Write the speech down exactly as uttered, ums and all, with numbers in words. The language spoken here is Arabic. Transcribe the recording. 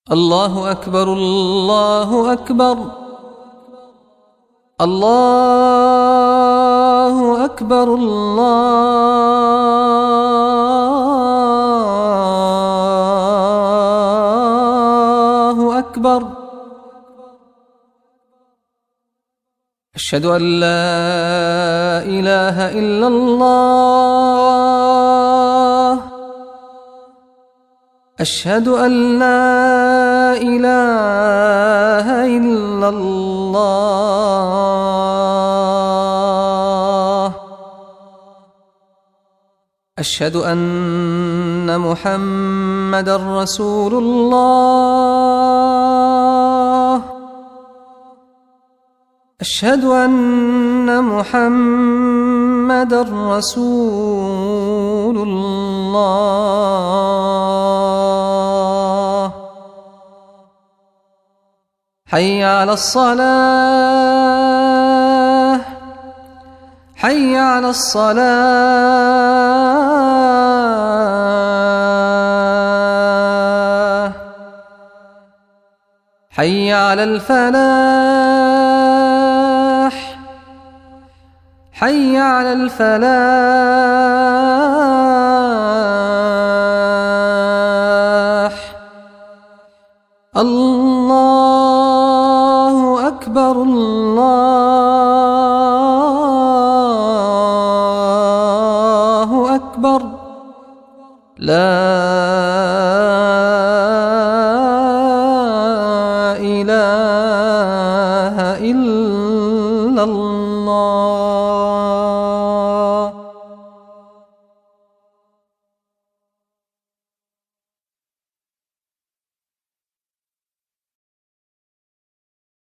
الله أكبر الله أكبر الله أكبر الله أكبر. أشهد أن لا إله إلا الله أشهد أن لا إله إلا الله أشهد أن محمدًا رسول الله أشهد أن محمدًا رسول الله. حي على الصلاة حي على الصلاة حي على الفلاح حي على الفلاح. الله أكبر الله أكبر. لا